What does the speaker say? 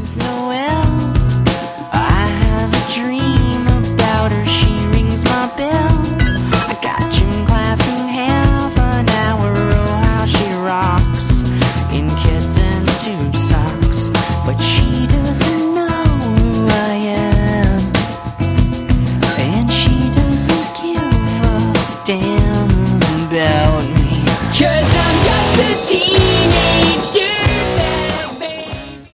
Miss Noel. I have a dream about her, she rings my bell. I got gym class in half an hour, oh how she rocks in kids and tube socks. But she doesn't know who I am, and she doesn't give a damn about me. 'Cause